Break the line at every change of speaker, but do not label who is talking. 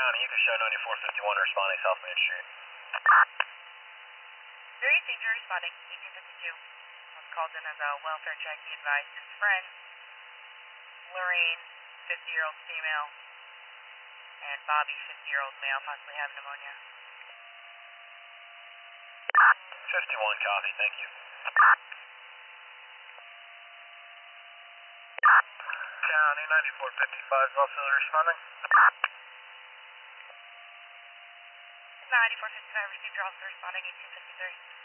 County, you can show 9451 responding South Main Street.
Very danger responding, 1852. Was called in as a welfare check. He advised his friend, Lorraine, 50-year-old female, and Bobby, 50-year-old male, possibly have pneumonia.
51 copy, thank you. County 9455 is also responding.
9455 received, you're also responding, 1853.